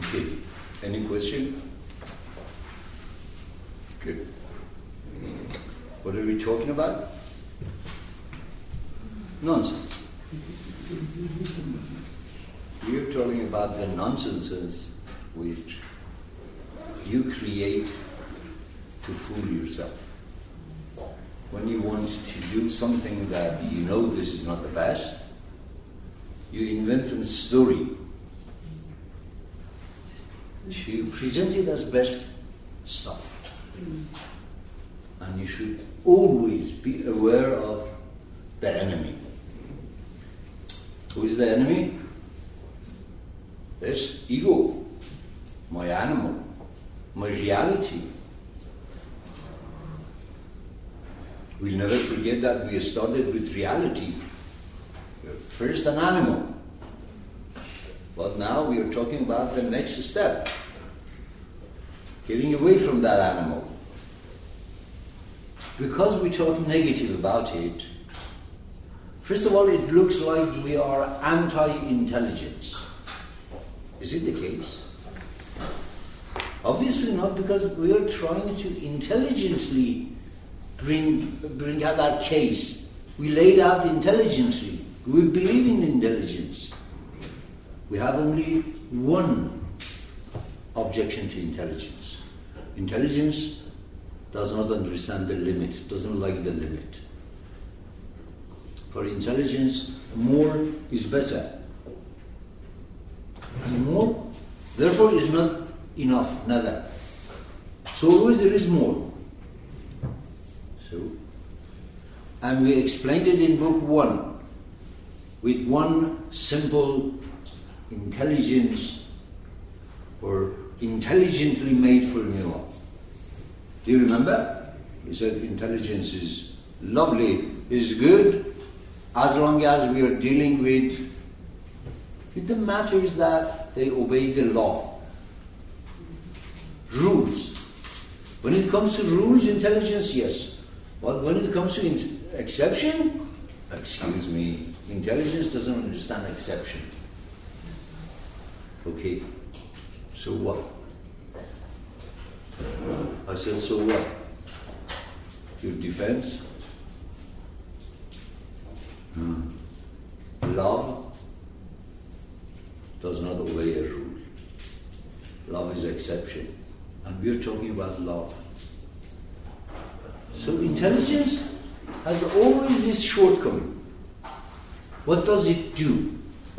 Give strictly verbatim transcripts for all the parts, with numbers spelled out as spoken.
Okay. Any question? Good. What are we talking about? Nonsense. We are talking about the nonsenses which you create to fool yourself. When you want to do something that you know this is not the best, you invent a story to present it as best stuff. And you should always be aware of the enemy. Who is the enemy? This ego, my animal, my reality. We'll never forget that we started with reality. First an animal. But now we are talking about the next step. Getting away from that animal. Because we talk negative about it, first of all, it looks like we are anti-intelligence. Is it the case? Obviously not, because we are trying to intelligently bring, bring out our case. We laid out intelligently. We believe in intelligence. We have only one objection to intelligence. Intelligence does not understand the limit, doesn't like the limit. For intelligence, more is better. And more, therefore, is not enough, never. So always there is more. So, and we explained it in book one, with one simple intelligence or intelligently made formula. Do you remember? We said intelligence is lovely, is good, as long as we are dealing with, with the matters that they obey the law. Rules. When it comes to rules, intelligence, yes. But when it comes to in- exception, excuse me, intelligence doesn't understand exception. Okay, so what? I said, so what? Your defense? Hmm. Love does not obey a rule. Love is exception. And we are talking about love. So intelligence has always this shortcoming. What does it do?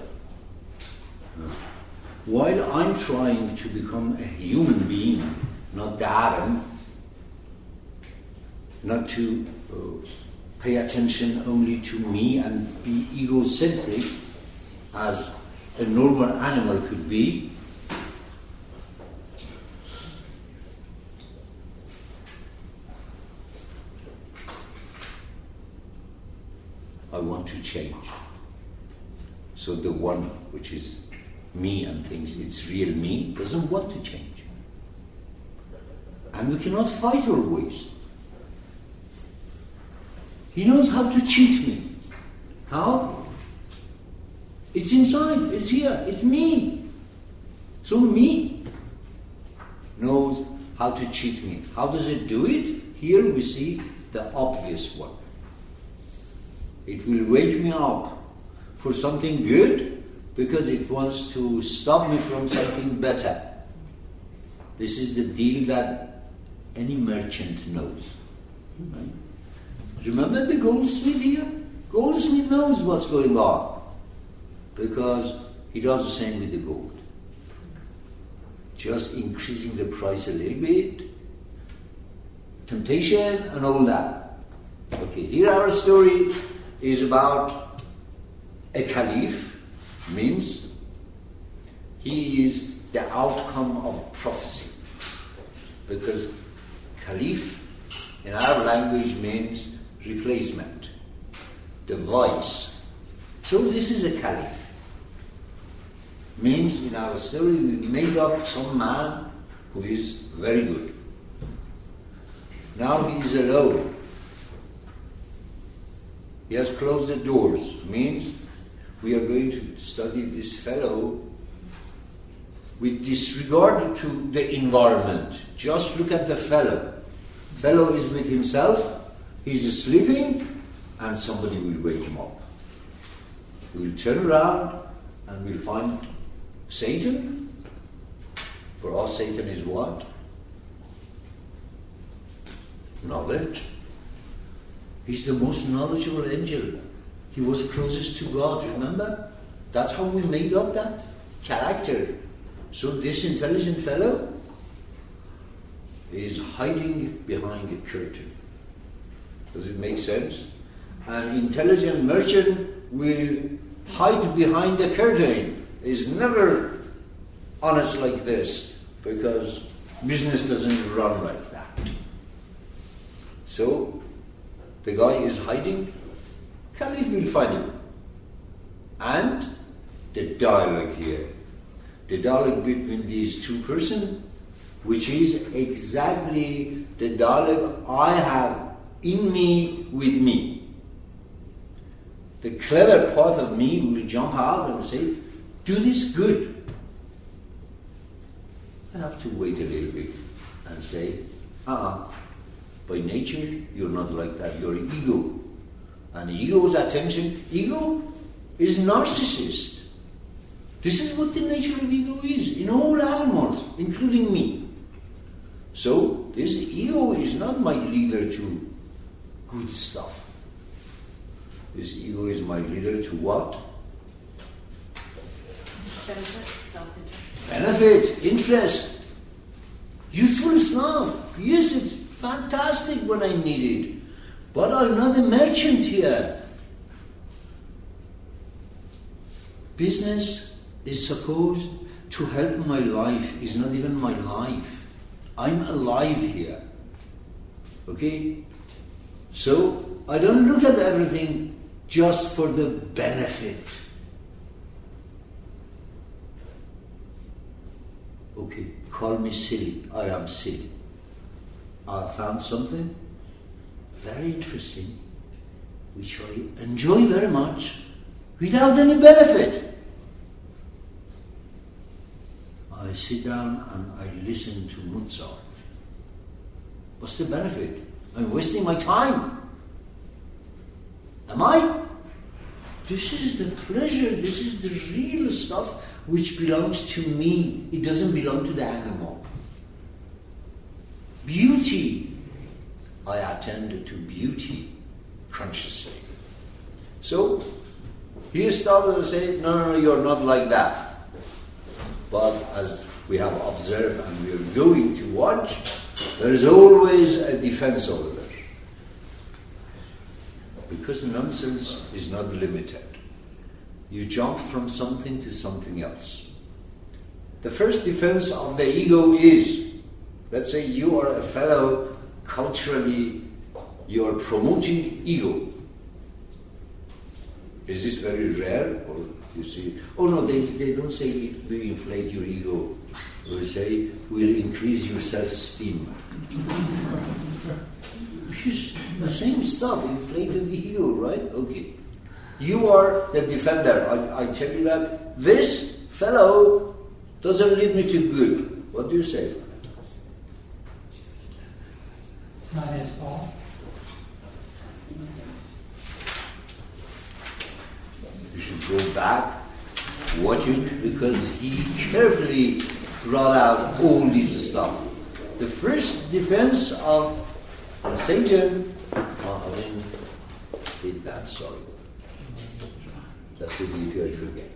While I'm trying to become a human being, not the Adam, not to uh, pay attention only to me and be egocentric as a normal animal could be, I want to change. So the one which is me and thinks it's real me doesn't want to change. And we cannot fight always. He knows how to cheat me. How? It's inside, it's here, it's me. So me knows how to cheat me. How does it do it? Here we see the obvious one. It will wake me up for something good because it wants to stop me from something better. This is the deal that any merchant knows. Right? Remember the goldsmith here? Goldsmith knows what's going on because he does the same with the gold. Just increasing the price a little bit, temptation and all that. Okay, here our story is about a caliph, means he is the outcome of prophecy. Because caliph in our language means replacement, the voice. So this is a caliph. Means in our story we made up some man who is very good. Now he is alone. He has closed the doors. Means we are going to study this fellow with disregard to the environment. Just look at the fellow. Fellow is with himself, he's sleeping, and somebody will wake him up. We'll turn around and we'll find Satan. For us, Satan is what? Knowledge. He's the most knowledgeable angel. He was closest to God, remember? That's how we made up that character. So this intelligent fellow is hiding behind a curtain. Does it make sense? An intelligent merchant will hide behind the curtain. Is never honest like this, because business doesn't run like that. So the guy is hiding. Caliph will find him. And the dialogue here, the dialogue between these two persons, which is exactly the dialogue I have in me with me. The clever part of me will jump out and say, do this good. I have to wait a little bit and say, uh-uh, by nature you're not like that, you're ego. And ego's attention, ego is narcissist. This is what the nature of ego is, in all animals, including me. So, this ego is not my leader to good stuff. This ego is my leader to what? Benefit, self-interest. Benefit, interest, useful stuff. Yes, it's fantastic when I need it. But I'm not a merchant here. Business is supposed to help my life, is not even my life. I'm alive here. Okay? So, I don't look at everything just for the benefit. Okay, call me silly. I am silly. I found something very interesting, which I enjoy very much, without any benefit. I sit down and I listen to Mozart. What's the benefit? I'm wasting my time. Am I? This is the pleasure, this is the real stuff which belongs to me. It doesn't belong to the animal. Beauty. I attend to beauty consciously. So, he started to say, no, no, no, you're not like that. But as we have observed and we are going to watch, there is always a defense over there. Because nonsense is not limited. You jump from something to something else. The first defense of the ego is, let's say you are a fellow, culturally you are promoting ego. Is this very rare? Or you see, oh no, they, they don't say it will inflate your ego. They say will increase your self-esteem. It's the same stuff, inflated ego, right? Okay. You are the defender. I, I tell you that this fellow doesn't lead me to good. What do you say? It's not his fault. You should go back, watch it, because he carefully brought out all this stuff. The first defense of Satan, oh, I didn't did that, sorry. That's what you I forget.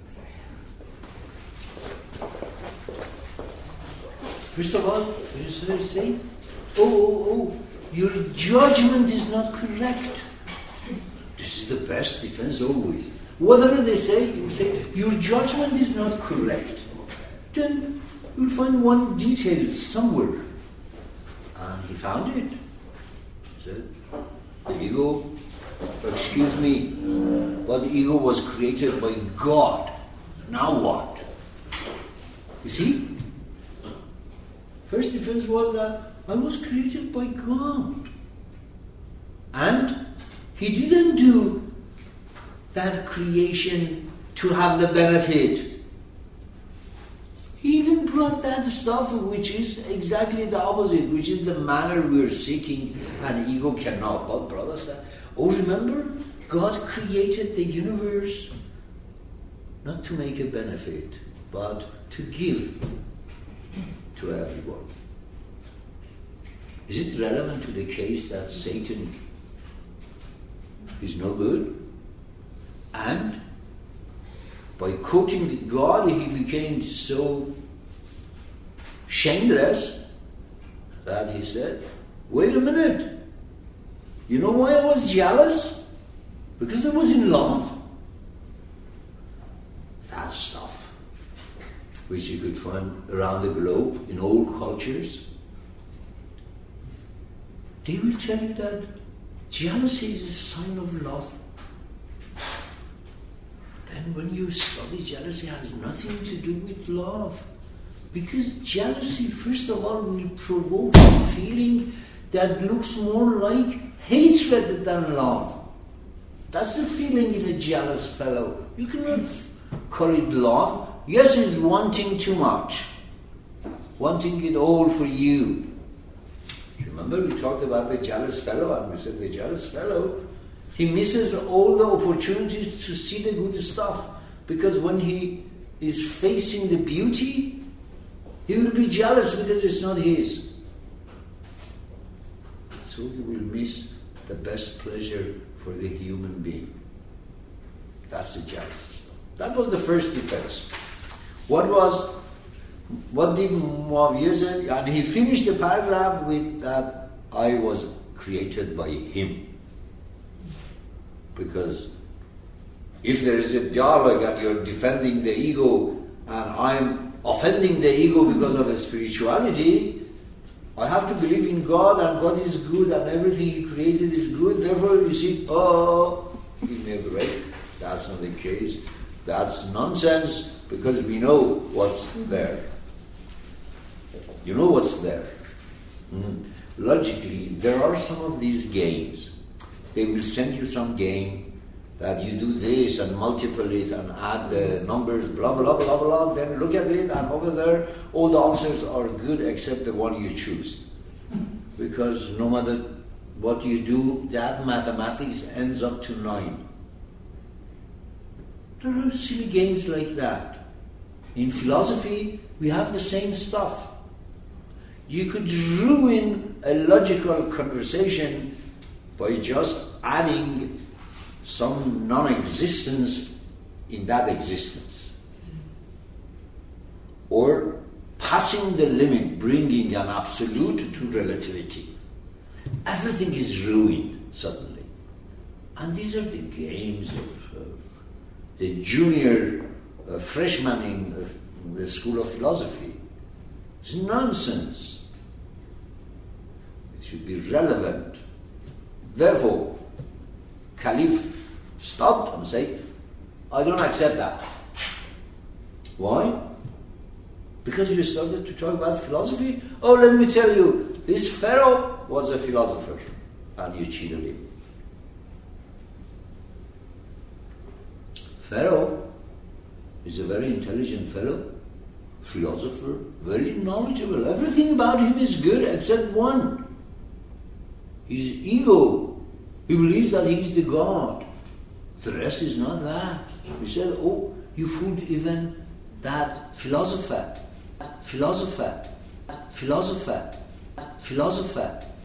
First of all, you say, oh, oh, oh, your judgment is not correct. This is the best defense always. Whatever they say, you say, your judgment is not correct. Then you'll find one detail somewhere. And he found it. He said, the ego, excuse me, but the ego was created by God. Now what? You see? First defense was that I was created by God. And he didn't do that creation to have the benefit. He brought that stuff which is exactly the opposite, which is the manner we are seeking, and ego cannot. But brothers, that, oh remember, God created the universe not to make a benefit, but to give to everyone. Is it relevant to the case that Satan is no good? And by quoting God, he became so shameless that he said, wait a minute, you know why I was jealous? Because I was in love. That stuff, which you could find around the globe in all cultures, they will tell you that jealousy is a sign of love. Then when you study, jealousy has nothing to do with love. Because jealousy, first of all, will provoke a feeling that looks more like hatred than love. That's the feeling in a jealous fellow. You cannot call it love. Yes, it's wanting too much. Wanting it all for you. Remember we talked about the jealous fellow, and we said the jealous fellow, he misses all the opportunities to see the good stuff, because when he is facing the beauty, he will be jealous because it's not his. So he will miss the best pleasure for the human being. That's the jealousy stuff. That was the first defense. What was What did Muawiyah say? And he finished the paragraph with that I was created by him. Because if there is a dialogue and you're defending the ego and I'm offending the ego because of a spirituality, I have to believe in God, and God is good and everything He created is good. Therefore you see, oh, give me a break. That's not the case. That's nonsense, because we know what's there. You know what's there. Mm. Logically, there are some of these games. They will send you some game that you do this and multiply it and add the numbers, blah, blah, blah, blah. Then look at it, and over there, all the answers are good except the one you choose. Because no matter what you do, that mathematics ends up to nine. There are silly games like that. In philosophy, we have the same stuff. You could ruin a logical conversation by just adding some non-existence in that existence. Or passing the limit, bringing an absolute to relativity. Everything is ruined suddenly. And these are the games of uh, the junior uh, freshman in uh, the School of Philosophy. It's nonsense. It should be relevant. Therefore, Caliph stopped and said, I don't accept that. Why? Because you started to talk about philosophy? Oh, let me tell you, this Pharaoh was a philosopher, and you cheated him. Pharaoh is a very intelligent fellow, philosopher, very knowledgeable. Everything about him is good except one. His ego. He believes that he is the God. The rest is not that. He said, oh, you fooled even that philosopher, philosopher, philosopher, philosopher.